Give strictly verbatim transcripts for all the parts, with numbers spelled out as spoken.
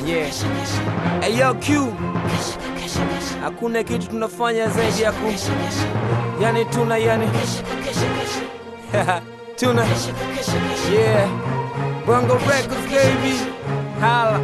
Yeah. Hey yo Q, hakuna kitu tunafanya zaidi ya ku yani tuna yani tuna yeah Bongo Records baby hala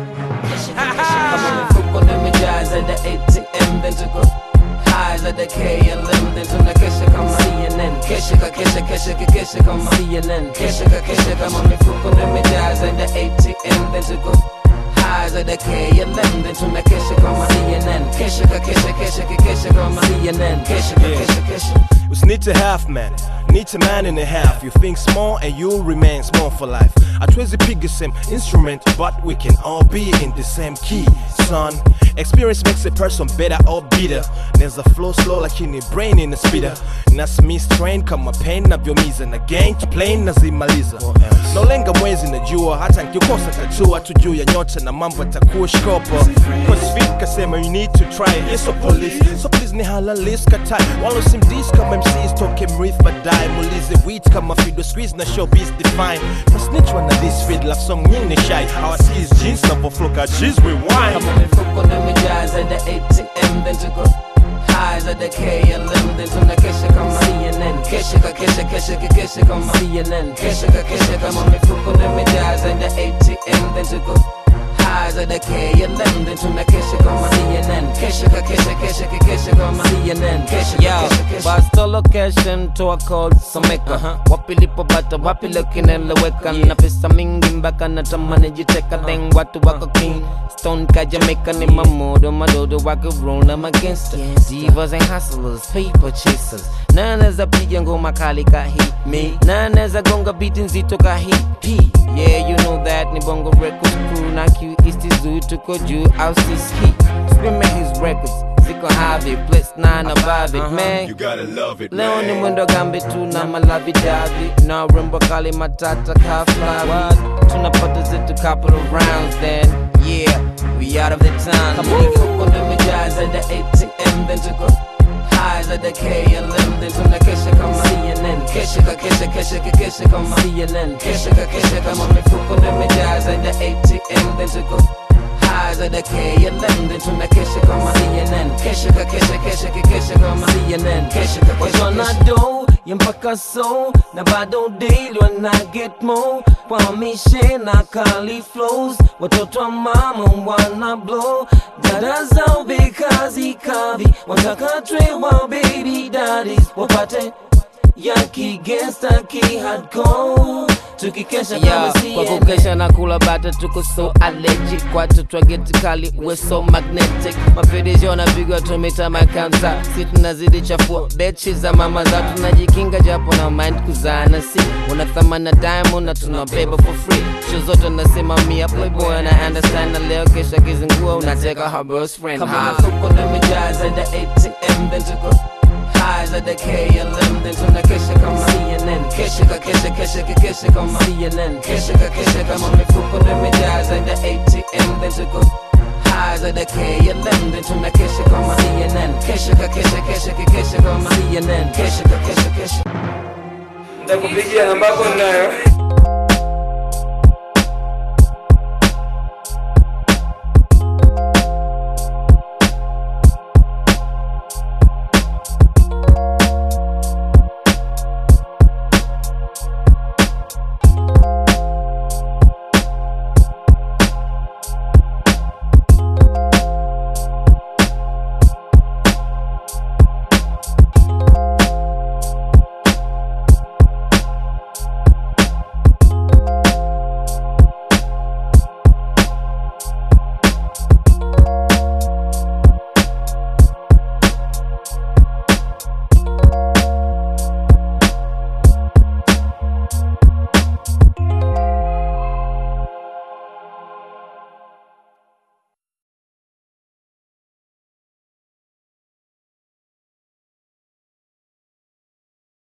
kama mifuko nimejaza the A T M then tuko highs at the K L M then tunakesha kama C N N kesha ka kesha kesha ka kesha kama C N N kesha ka kesha kama mifuko nimejaza the A T M then tuko highs at the K L M then tunakesha kama C N N kesha ka kesha kesha ka kesha kama C N N kesha ka kesha kesha. It's need to half man, need a man and a half. You think small and you'll remain small for life. Hatuwezi piga same instrument, but we can all be in the same key, son. Experience makes a person better or bitter. There's a flow slow like in a brain in a speeder. Nas me strain kama pain na vyomiza na gang plain na zimaliza. No lenga mwezi na jua, hata nkikosa tatua tujuu ya nyota na mambo takuwa shkopo. Cause fit kasema you need to try it. Yes, so police, so please ni halalis katai. Walo sim dis kama M Cs toke mrith badai. Mulize weeds kama fido squeeze na showbiz define. But snitch one of this feed like song nyingi shy. Our skis jeans number flow ka cheese rewind. Kama mifuko nimejaza the A T M then tuko highs at the K L M then tunakesha kama C N N kesha ka kesha kesha ka kesha kama C N N kesha ka kesha kama mifuko nimejaza the A T M then tuko highs at the K L M then tunakesha kama C N N kesha ka kesha kesha ka kesha kama C N N kesha ka kesha kesha. Basta location to a code Sameka uh-huh. Wapi lipo bata wapi looking eleweka yeah. Na pesa mingi mpaka natamani jiteka uh-huh. Deng watu wako king Stone ka Jamaica ni mamodo madodo wako roll I'm against it yes, divas and hustlers, paper chasers. None za piga ngoma kali ka hit me None za gonga beat nzito ka hit P. Yeah you know that ni Bongo Records crew na Q East Zoo tuko juu au siski Spinning his records Ziko Harvey, Blitz nine above it, uh-huh. Man, you gotta love it, Leo man. ni mwendo gambi tu na malavi davi Na urembo kali matata ka flavi Tunapata zetu couple of rounds then Yeah, we out of the town. Kama mifuko nimejaza the A T M then tuko highs at the K L M then tunakesha kama C N N kesha ka kesha kesha ka kesha kama C N N kesha ka kesha kama mifuko nimejaza the A T M then tuko highs at the K L M then tunakesha kama C N N kesha ka kesha kesha ka kesha kama C N N kesha ka kesha kesha do ya mpaka so na bado daily when I get more kwa mishe na kali flows watoto wa mama wanna blow dada zao bekazi kavi wataka tray wa baby daddies wapate ya kigangsta ki hardcore tukikesha kama C N N kwa kukesha na kula bata tuko so allergic kwa tutwa get kali we're so magnetic mapedejo na bigwa tumita makanza si tunazidi chafua betches za mama za tunajikinga japo na mind kuzana si unathamana diamond na tunabeba for free show zote nasema mia playboy na understand na leo kesha kizingua unateka her best friend kama mifuko nimejaza the A T M then tuko highs at the K L M then tunakesha kama C N N kesha ka kesha kesha ka kesha kama C N N kesha ka kesha kama mifuko nimejaza the A T M then tuko highs at the K L M then tunakesha kama C N N kesha ka kesha kesha ka kesha kama C N N kesha ka kesha kesha. Ndakupigia namba yako nayo